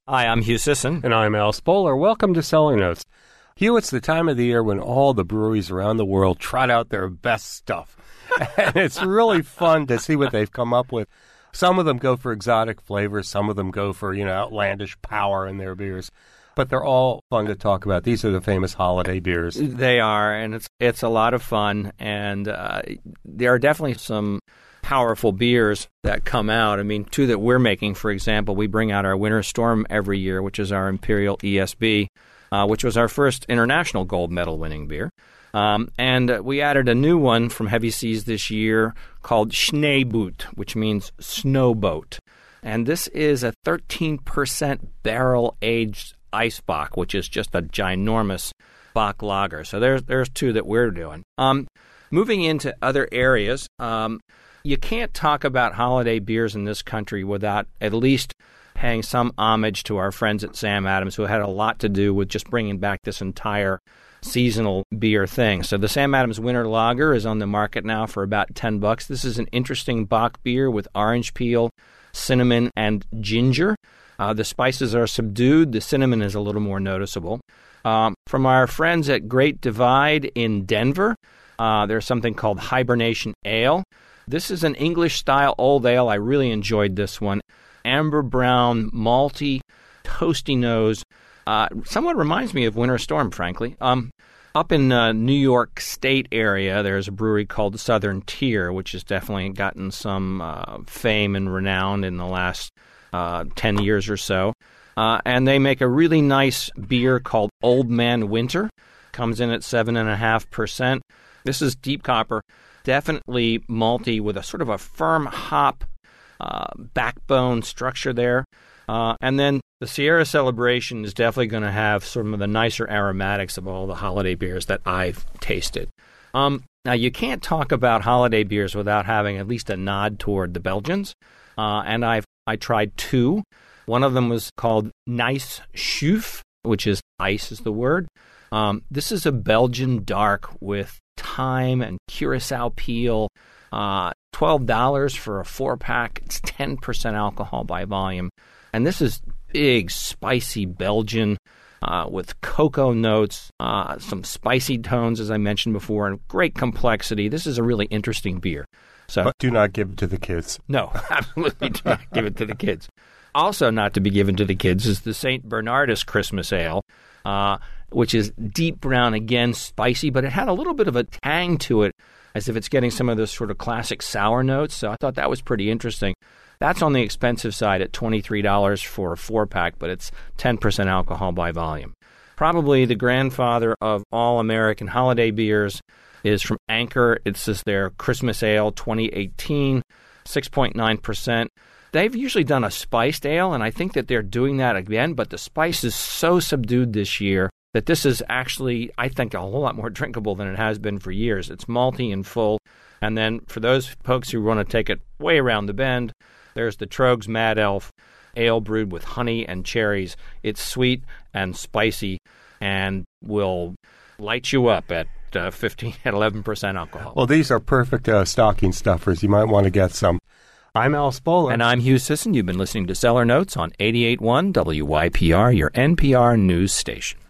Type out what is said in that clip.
Hi, I'm Hugh Sisson. And I'm Al Spoler. Welcome to Cellar Notes. Hugh, it's the time of the year when all the breweries around the world trot out their best stuff. And it's really fun to see what they've come up with. Some of them go for exotic flavors. Some of them go for, outlandish power in their beers. But they're all fun to talk about. These are the famous holiday beers. They are, and it's a lot of fun. And there are definitely some powerful beers that come out. I mean, two that we're making, for example, we bring out our Winter Storm every year, which is our Imperial ESB, which was our first international gold medal winning beer. And we added a new one from Heavy Seas this year called Schneeboot, which means snowboat. And this is a 13% barrel-aged ice bock, which is just a ginormous bock lager. So there's two that we're doing. Moving into other areas, you can't talk about holiday beers in this country without at least paying some homage to our friends at Sam Adams, who had a lot to do with just bringing back this entire seasonal beer thing. So the Sam Adams Winter Lager is on the market now for about $10. This is an interesting bock beer with orange peel, cinnamon, and ginger. The spices are subdued. The cinnamon is a little more noticeable. From our friends at Great Divide in Denver, there's something called Hibernation Ale. This is an English-style old ale. I really enjoyed this one. Amber brown, malty, toasty nose. Somewhat reminds me of Winter Storm, frankly. Up in New York State area, there's a brewery called Southern Tier, which has definitely gotten some fame and renown in the last 10 years or so. And they make a really nice beer called Old Man Winter. Comes in at 7.5%. This is deep copper, definitely malty with a sort of a firm hop backbone structure there. And then the Sierra Celebration is definitely going to have some of the nicer aromatics of all the holiday beers that I've tasted. Now, you can't talk about holiday beers without having at least a nod toward the Belgians. And I tried two. One of them was called Nice Schoof, which is ice is the word. This is a Belgian dark with thyme and curacao peel. $12 for a 4-pack. It's 10% alcohol by volume. And this is big, spicy Belgian with cocoa notes, some spicy tones, as I mentioned before, and great complexity. This is a really interesting beer. But do not give it to the kids. No, absolutely do not give it to the kids. Also not to be given to the kids is the St. Bernardus Christmas Ale, which is deep brown, again, spicy, but it had a little bit of a tang to it, as if it's getting some of those sort of classic sour notes. So I thought that was pretty interesting. That's on the expensive side at $23 for a 4-pack, but it's 10% alcohol by volume. Probably the grandfather of all American holiday beers is from Anchor. It's just their Christmas Ale 2018, 6.9%. They've usually done a spiced ale, and I think that they're doing that again, but the spice is so subdued this year that this is actually, I think, a whole lot more drinkable than it has been for years. It's malty and full. And then for those folks who want to take it way around the bend, there's the Troegs Mad Elf Ale brewed with honey and cherries. It's sweet and spicy and will light you up at 11% alcohol. Well, these are perfect stocking stuffers. You might want to get some. I'm Al Spoler. And I'm Hugh Sisson. You've been listening to Cellar Notes on 88.1 WYPR, your NPR news station.